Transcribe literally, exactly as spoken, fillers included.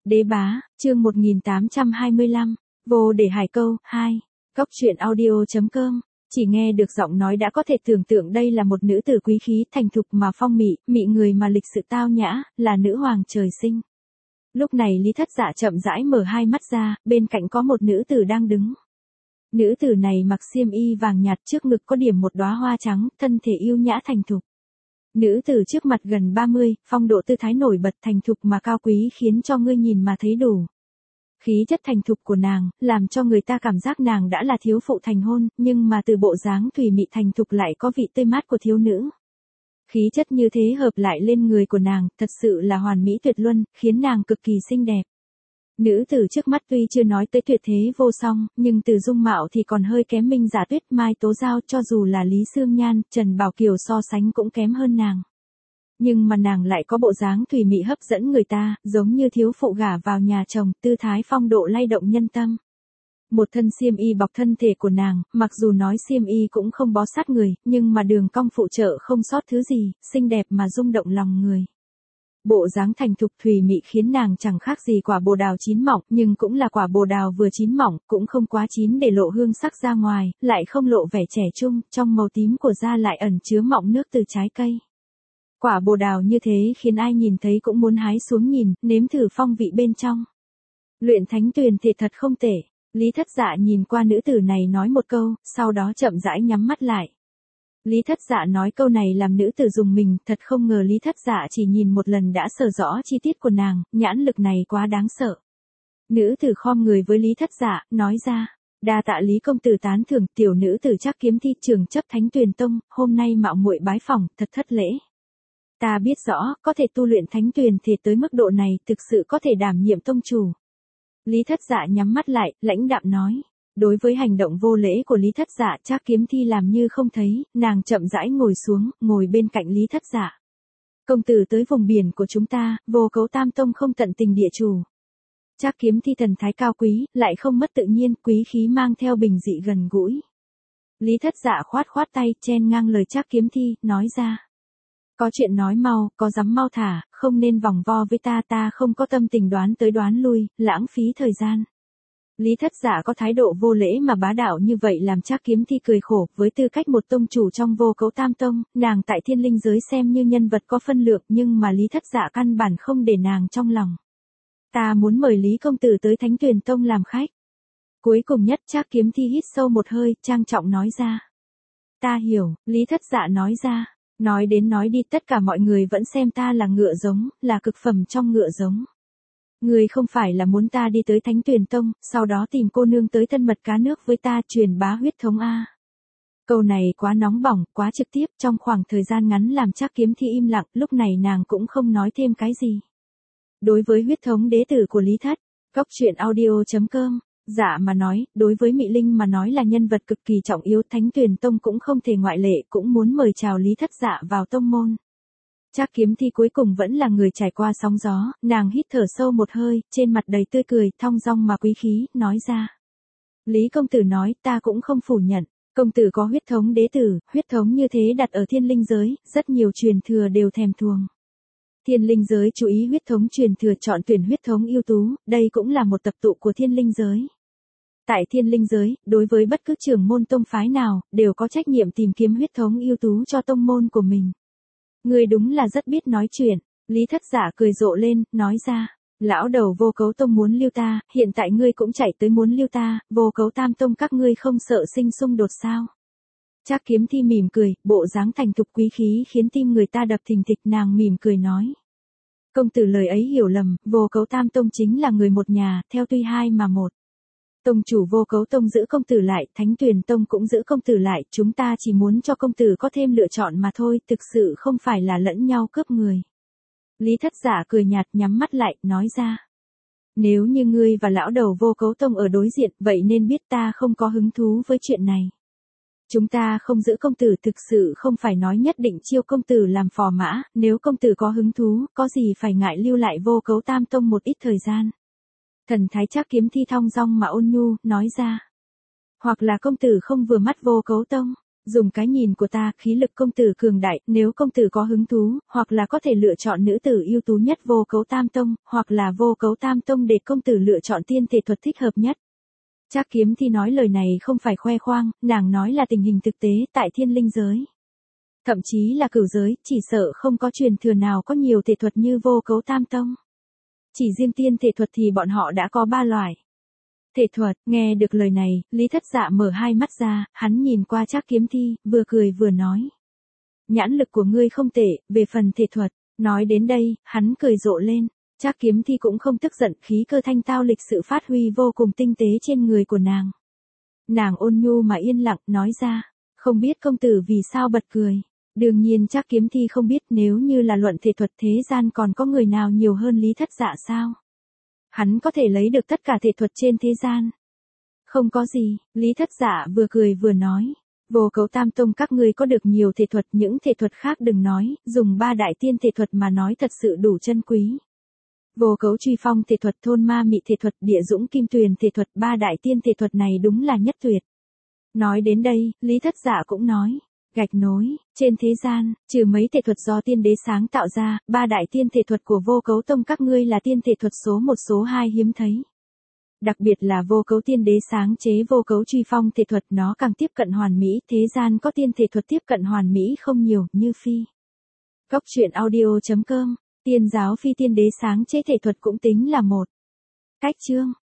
Đế bá, chương một nghìn tám trăm hai mươi lăm, vô để hải câu, hai, cốc truyện audio chấm com. Chỉ nghe được giọng nói đã có thể tưởng tượng đây là một nữ tử quý khí thành thục mà phong mị, mị người mà lịch sự tao nhã, là nữ hoàng trời sinh. Lúc này Lý Thất Dạ chậm rãi mở hai mắt ra, bên cạnh có một nữ tử đang đứng. Nữ tử này mặc xiêm y vàng nhạt, trước ngực có điểm một đóa hoa trắng, thân thể yêu nhã thành thục. Nữ tử trước mặt gần ba mươi, phong độ tư thái nổi bật thành thục mà cao quý khiến cho ngươi nhìn mà thấy đủ. Khí chất thành thục của nàng, làm cho người ta cảm giác nàng đã là thiếu phụ thành hôn, nhưng mà từ bộ dáng thùy mị thành thục lại có vị tươi mát của thiếu nữ. Khí chất như thế hợp lại lên người của nàng, thật sự là hoàn mỹ tuyệt luân, khiến nàng cực kỳ xinh đẹp. Nữ tử trước mắt tuy chưa nói tới tuyệt thế vô song, nhưng từ dung mạo thì còn hơi kém Minh Giả Tuyết, Mai Tố Giao, cho dù là Lý Xương Nhan, Trần Bảo Kiều so sánh cũng kém hơn nàng. Nhưng mà nàng lại có bộ dáng thùy mị hấp dẫn người ta, giống như thiếu phụ gả vào nhà chồng, tư thái phong độ lay động nhân tâm. Một thân xiêm y bọc thân thể của nàng, mặc dù nói xiêm y cũng không bó sát người, nhưng mà đường cong phụ trợ không sót thứ gì, xinh đẹp mà rung động lòng người. Bộ dáng thành thục thùy mị khiến nàng chẳng khác gì quả bồ đào chín mọng, nhưng cũng là quả bồ đào vừa chín mọng, cũng không quá chín để lộ hương sắc ra ngoài, lại không lộ vẻ trẻ trung, trong màu tím của da lại ẩn chứa mọng nước từ trái cây. Quả bồ đào như thế khiến ai nhìn thấy cũng muốn hái xuống nhìn, nếm thử phong vị bên trong. Luyện thánh tuyền thì thật không tệ. Lý Thất Dạ nhìn qua nữ tử này nói một câu, sau đó chậm rãi nhắm mắt lại. Lý Thất Dạ nói câu này làm nữ tử dùng mình, thật không ngờ Lý Thất Dạ chỉ nhìn một lần đã sở rõ chi tiết của nàng, nhãn lực này quá đáng sợ. Nữ tử khom người với Lý Thất Dạ, nói ra, đa tạ Lý công tử tán thưởng, tiểu nữ tử Trác Kiếm Thi trường chấp Thánh Tuyền Tông, hôm nay mạo muội bái phỏng, thật thất lễ. Ta biết rõ, có thể tu luyện Thánh Tuyền thì tới mức độ này, thực sự có thể đảm nhiệm tông chủ. Lý Thất Dạ nhắm mắt lại, lãnh đạm nói. Đối với hành động vô lễ của Lý Thất Dạ, Trác Kiếm Thi làm như không thấy, nàng chậm rãi ngồi xuống, ngồi bên cạnh Lý Thất Dạ. Công tử tới vùng biển của chúng ta, Vô Cấu Tam Tông không tận tình địa chủ. Trác Kiếm Thi thần thái cao quý, lại không mất tự nhiên, quý khí mang theo bình dị gần gũi. Lý Thất Dạ khoát khoát tay, chen ngang lời Trác Kiếm Thi, nói ra. Có chuyện nói mau, có dám mau thả, không nên vòng vo với ta, ta không có tâm tình đoán tới đoán lui, lãng phí thời gian. Lý Thất Dạ có thái độ vô lễ mà bá đạo như vậy làm Trác Kiếm Thi cười khổ, với tư cách một tông chủ trong Vô Cấu Tam Tông, nàng tại Thiên Linh giới xem như nhân vật có phân lượng, nhưng mà Lý Thất Dạ căn bản không để nàng trong lòng. Ta muốn mời Lý công tử tới Thánh Tuyền Tông làm khách. Cuối cùng nhất Trác Kiếm Thi hít sâu một hơi, trang trọng nói ra. Ta hiểu, Lý Thất Dạ nói ra. Nói đến nói đi, tất cả mọi người vẫn xem ta là ngựa giống, là cực phẩm trong ngựa giống. Người không phải là muốn ta đi tới Thánh Tuyền Tông, sau đó tìm cô nương tới thân mật cá nước với ta truyền bá huyết thống a. Câu này quá nóng bỏng, quá trực tiếp, trong khoảng thời gian ngắn làm Trác Kiếm Thi im lặng, lúc này nàng cũng không nói thêm cái gì. Đối với huyết thống đế tử của Lý Thất, cốc truyện audio chấm com. Dạ mà nói, đối với Mị Linh mà nói là nhân vật cực kỳ trọng yếu, Thánh Tuyền Tông cũng không thể ngoại lệ, cũng muốn mời chào Lý Thất Dạ vào tông môn. Trác Kiếm Thi cuối cùng vẫn là người trải qua sóng gió, nàng hít thở sâu một hơi, trên mặt đầy tươi cười, thong dong mà quý khí, nói ra. Lý công tử nói, ta cũng không phủ nhận, công tử có huyết thống đế tử, huyết thống như thế đặt ở Thiên Linh giới, rất nhiều truyền thừa đều thèm thuồng. Thiên Linh giới chú ý huyết thống truyền thừa, chọn tuyển huyết thống ưu tú, đây cũng là một tập tụ của Thiên Linh giới. Tại Thiên Linh giới, đối với bất cứ trưởng môn tông phái nào, đều có trách nhiệm tìm kiếm huyết thống ưu tú cho tông môn của mình. Ngươi đúng là rất biết nói chuyện. Lý Thất Dạ cười rộ lên, nói ra. Lão đầu Vô Cấu Tông muốn lưu ta, hiện tại ngươi cũng chạy tới muốn lưu ta, Vô Cấu Tam Tông các ngươi không sợ sinh xung đột sao? Trác Kiếm Thi mỉm cười, bộ dáng thành thục quý khí khiến tim người ta đập thình thịch, nàng mỉm cười nói. Công tử lời ấy hiểu lầm, Vô Cấu Tam Tông chính là người một nhà, theo tuy hai mà một. Tông chủ Vô Cấu Tông giữ công tử lại, Thánh Tuyền Tông cũng giữ công tử lại, chúng ta chỉ muốn cho công tử có thêm lựa chọn mà thôi, thực sự không phải là lẫn nhau cướp người. Lý Thất Dạ cười nhạt nhắm mắt lại, nói ra. Nếu như ngươi và lão đầu Vô Cấu Tông ở đối diện, vậy nên biết ta không có hứng thú với chuyện này. Chúng ta không giữ công tử, thực sự không phải nói nhất định chiêu công tử làm phò mã, nếu công tử có hứng thú, có gì phải ngại lưu lại Vô Cấu Tam Tông một ít thời gian. Thần thái Trác Kiếm Thi thong dong mà ôn nhu, nói ra. Hoặc là công tử không vừa mắt Vô Cấu Tông. Dùng cái nhìn của ta, khí lực công tử cường đại, nếu công tử có hứng thú, hoặc là có thể lựa chọn nữ tử ưu tú nhất vô cấu tam tông, hoặc là vô cấu tam tông để công tử lựa chọn tiên thể thuật thích hợp nhất. Trác Kiếm Thi nói lời này không phải khoe khoang, nàng nói là tình hình thực tế tại thiên linh giới. Thậm chí là cửu giới, chỉ sợ không có truyền thừa nào có nhiều thể thuật như vô cấu tam tông. Chỉ riêng tiên thể thuật thì bọn họ đã có ba loại. Thể thuật, nghe được lời này, Lý Thất Dạ mở hai mắt ra, hắn nhìn qua Trác Kiếm Thi, vừa cười vừa nói. Nhãn lực của ngươi không tệ, về phần thể thuật, nói đến đây, hắn cười rộ lên. Trác Kiếm Thi cũng không tức giận, khí cơ thanh tao lịch sự phát huy vô cùng tinh tế trên người của nàng. Nàng ôn nhu mà yên lặng, nói ra, không biết công tử vì sao bật cười. Đương nhiên Trác Kiếm Thi không biết nếu như là luận thể thuật thế gian còn có người nào nhiều hơn Lý Thất Dạ sao. Hắn có thể lấy được tất cả thể thuật trên thế gian. Không có gì, Lý Thất Dạ vừa cười vừa nói. Vô cấu tam tông các ngươi có được nhiều thể thuật, những thể thuật khác đừng nói, dùng ba đại tiên thể thuật mà nói thật sự đủ chân quý. Vô cấu truy phong thể thuật, thôn ma mị thể thuật, địa dũng kim tuyền thể thuật, ba đại tiên thể thuật này đúng là nhất tuyệt. Nói đến đây, Lý Thất Dạ cũng nói. Gạch nối, trên thế gian, trừ mấy thể thuật do tiên đế sáng tạo ra, ba đại tiên thể thuật của vô cấu tông các ngươi là tiên thể thuật số một số hai hiếm thấy. Đặc biệt là vô cấu tiên đế sáng chế vô cấu truy phong thể thuật nó càng tiếp cận hoàn mỹ, thế gian có tiên thể thuật tiếp cận hoàn mỹ không nhiều, như phi. Cốc truyện audio chấm com, tiên giáo phi tiên đế sáng chế thể thuật cũng tính là một. Cách chương.